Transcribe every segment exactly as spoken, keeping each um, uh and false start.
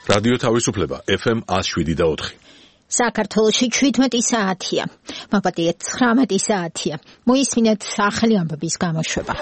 რადიო თავისუფლება ეფ ემ one oh seven point four. საქართველოში შვიდმეტი საათია. მოგპატიეთ ცხრამეტი საათია. მოისმინეთ ახალი ამბების გამოშვება.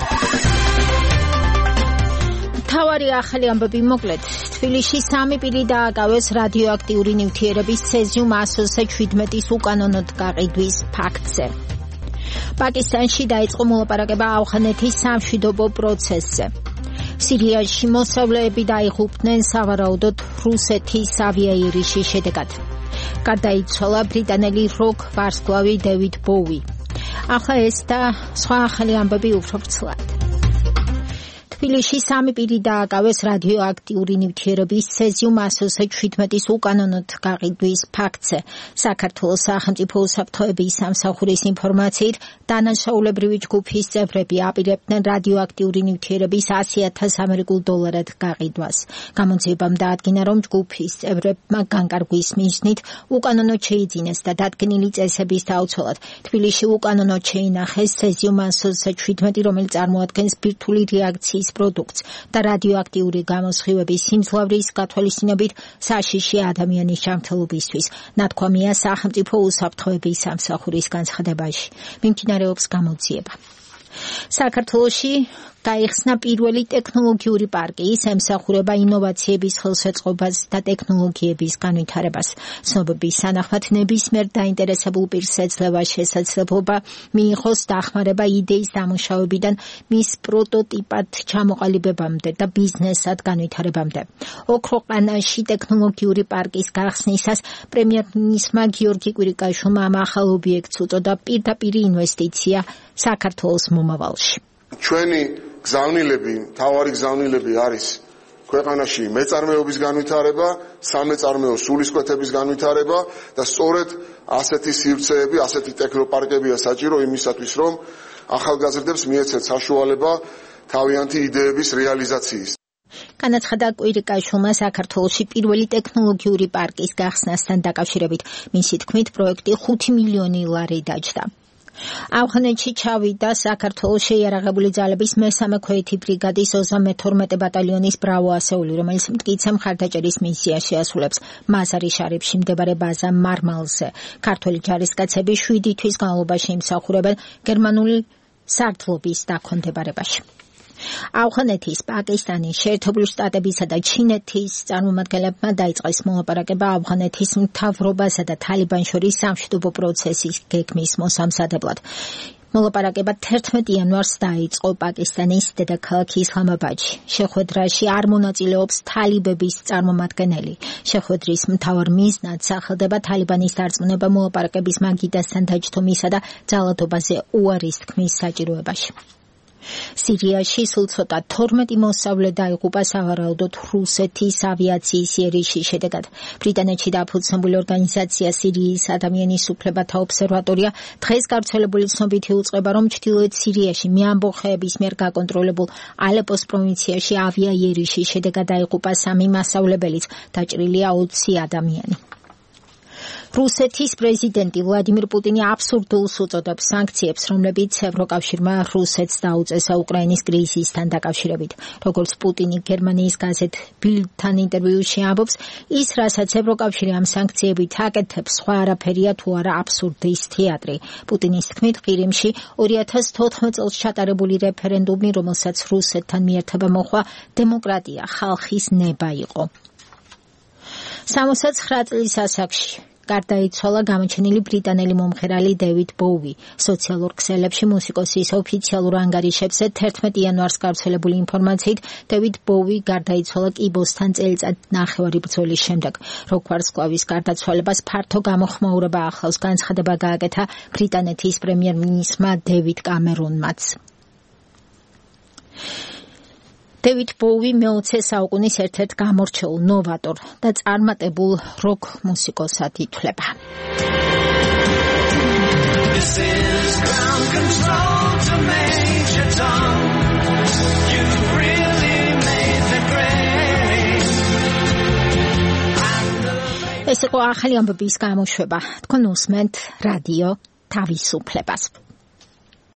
თავარი ახალი ამბები მოკლედ. თბილისში სამი პირი დააკავეს რადიოაქტიური ნივთიერების ცეზიუმ one oh seven უკანონოდ გაყიდვის ფაქტზე. პაკისტანში დაიწყო მოლაპარაკება ავღანეთის სამშვიდობო პროცესზე. სირიაში მოსავლეები დაიღუპნენ სავარაუდოდ რუსეთის ავიაირიშის შედეგად. გარდაიცვალა ბრიტანელი როკ ვარსკვლავი დევიდ ბოუი. ახლა ეს და სხვა ახალი ამბები უფრო ვრცლად. თბილისში სამი პირი დააკავეს რადიოაქტიური ნივთიერების ცეზიუმ one oh seven უკანონოდ გაყიდვის ფაქტზე. საქართველოს სახელმწიფო უსაფრთხოების სამსახურის ინფორმაციით, დანაშაულებრივი ჯგუფის წევრები აპირებდნენ რადიოაქტიური ნივთიერების one hundred thousand ამერიკულ დოლარად გაყიდვას. გამოძიებამ დაადგინა, რომ ჯგუფის წევრებმა განკარგვის მიზნით უკანონოდ შეიძინეს და დადგენილი წესების დაუცველად თბილისში უკანონოდ შეინახეს ცეზიუმ one oh seven, რომელიც წარმოადგენს ბირთვული რეაქციის პროდუქტს და რადიოაქტიური გამოსხივების სიმძლავრის გათვალისწინებით საშიში ადამიანის ჯანმრთელობისთვის. ნათქვამია სახელმწიფო უსაფრთხოების სამსახურის განცხადებაში. მიმდინარეობს გამოძიება. საქართველოში გაიხსნა პირველი ტექნოლოგიური პარკი, ის ემსახურება ინოვაციების ხელშეწყობას და ტექნოლოგიების განვითარებას. ცნობების თანახმად ნებისმიერ დაინტერესებულ პირს ეძლევა შესაძლებლობა მიიღოს დახმარება იდეის დამუშავებიდან მის პროტოტიპად ჩამოყალიბებამდე და ბიზნესად განვითარებამდე. ოქროყანაში ტექნოლოგიური პარკის გახსნისას პრემიერ-მინისტრმა გიორგი კვირიკაშვილმა ამ ახალ ობიექტს უწოდა პირდაპირ ინვესტიცია საქართველოს მომავალში. ჩვენი გზავნილები, მთავარი გზავნილები არის ქვეყანაში მეწარმეობის განვითარება, სამეწარმეო სულისკვეთების განვითარება და სწორედ ასეთი სივრცეები, ასეთი ტექნოპარკებია საჭირო იმისათვის, რომ ახალგაზრდებს მიეცეთ საშუალება თავიანთი იდეების რეალიზაციის. განაცხადა კვირიკაშვილმა საქართველოში პირველი ტექნოლოგიური პარკის გახსნასთან დაკავშირებით. მისი თქმით, პროექტი ხუთი მილიონი ლარი დაჯდა. ავღანეთში ჩავიდა საქართველოს შეიარაღებული ძალების მესამე ქვეითი ბრიგადის ოცდამეთორმეტე ბატალიონის ბრავო ასეული, რომელიც მტკიცე მხარდაჭერის მისიას შეასრულებს მაზარი შარიფში მდებარე ბაზა მარმალზე. ქართველი ჯარისკაცები შვიდი თვის განმავლობაში იმსახურებენ გერმანული სარდლობის დაქვემდებარებაში. ავღანეთის, პაკისტანის, შეერთებული შტატებისა და ჩინეთის წარმომადგენლებმა დაიწყეს მოლაპარაკება ავღანეთის მთავრობასა და თალიბანს შორის სამშვიდობო პროცესის გეგმის მოსამზადებლად. მოლაპარაკება თერთმეტი იანვარს დაიწყო პაკისტანის დედაქალაქ ისლამაბადში. შეხვედრაში არ მონაწილეობს თალიბების წარმომადგენელი. შეხვედრის მთავარ მიზნად სახელდება თალიბანის დარწმუნება მოლაპარაკების მაგიდასთან დაჯდომისა და ძალადობაზე უარის თქმის საჭიროებაში. სირიაში სულ ცოტა თორმეტი მოსავლე დაიღუპა სავარაუდოდ რუსეთის ავიაციის იერიშის შედეგად. ბრიტანეთში დაფუძნებული ორგანიზაცია სირიის ადამიანის უფლებათა ობსერვატორია დღეს გავრცელებული ცნობით იუწყება, რომ ჩრდილოეთ სირიაში მეამბოხეების მიერ გაკონტროლებულ ალეპოს პროვინციაში ავიაიერიშის შედეგად დაიღუპა სამი მასწავლებელიც, დაჭრილია ოცი ადამიანი. რუსეთის პრეზიდენტი ვლადიმირ პუტინი აბსურდულს უწოდებს სანქციებს, რომლებიც ევროკავშირმა რუსეთს დაუწესა უკრაინის კრიზისთან დაკავშირებით. როგორც პუტინი გერმანიის გაზეთ ბილდთან ინტერვიუში ამბობს, ის, რასაც ევროკავშირი ამ სანქციებით აკეთებს, სხვა არაფერია თუ არა აბსურდის თეატრი. პუტინის თქმით, ყირიმში ორი ათას თოთხმეტ წელს ჩატარებული რეფერენდუმი, რომელსაც რუსეთთან მიერთება მოხვა, დემოკრატია, ხალხის ნება იყო. სამოცდათცხრა წლის ასაკში გარდაიცვალა გამოჩენილი ბრიტანელი მომღერალი დევიდ ბოუი. სოციალურ ქსელებში მუსიკოსის ოფიციალურ ანგარიშებზე თერთმეტი იანვარს გავრცელებული ინფორმაციით, დევიდ ბოუი გარდაიცვალა კიბოსთან წელიწად ნახევარი ბრძოლის შემდეგ. როკ ვარსკვლავის გარდაცვალებას ფართო გამოხმაურება ახლავს, განცხადება გააკეთა ბრიტანეთის პრემიერ-მინისტრმა დევიდ კამერუნმაც. დევიდ ბოუი მეოცე საუკუნის ერთ-ერთ გამორჩეულ ნოვატორ და წარმატებულ როკ მუსიკოსად ითვლება. ეს იყო ახალი ამბების გამოშვება. თქვენ უსმენთ რადიო თავისუფლებას.